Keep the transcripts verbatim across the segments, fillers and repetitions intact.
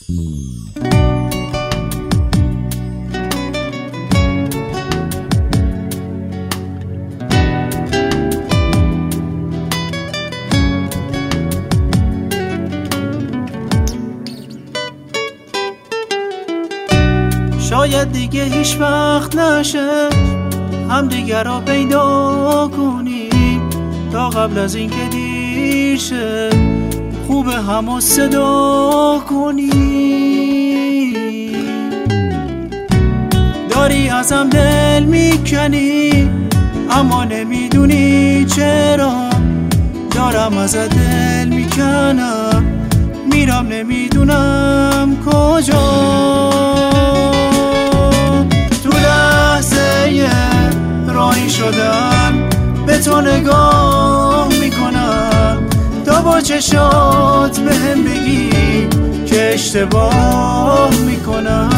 شاید دیگه هیچ وقت نشه هم دیگر را پیدا کنیم، تا قبل از این که دیر شه خوب همو صدا کنیم. داری ازم دل میکنی اما نمیدونی چرا، دارم ازت دل میکنم میرم نمیدونم کجا. راهی شدم به تو نگاه میکنم تا با چشات به هم بگی که اشتباه میکنم.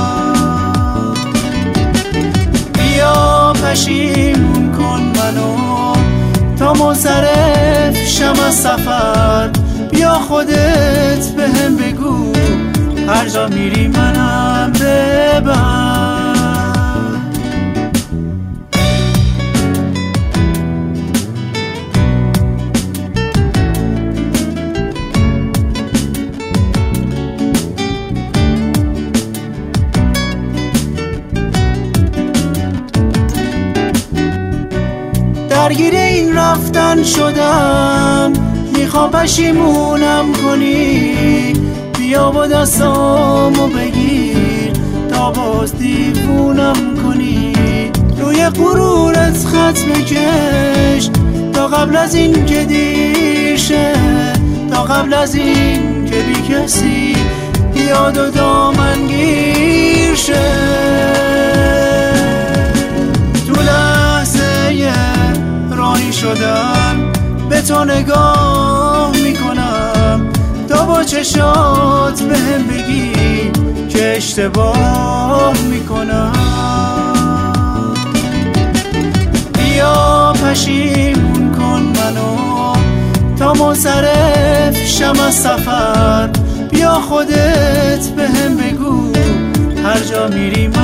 بیا پشیمون کن منو تا منصرف شم از سفر، بیا خودت به هم بگو هر جا میری منم ببر. درگیر این رفتن شدم میخوام پشیمونم کنی، بیا با دستامو بگیر تا باز دیوونم کنی. روی غرورت خط بکش تا قبل از این که دیر شه، تا قبل از این که بی کسی یاد و دامنگیر شه. شدم به تو نگاه میکنم تا با چشات به هم بگی که اشتباه میکنم. بیا پشیمون کن منو تا منصرف شم از سفر، بیا خودت به هم بگو هر جا میری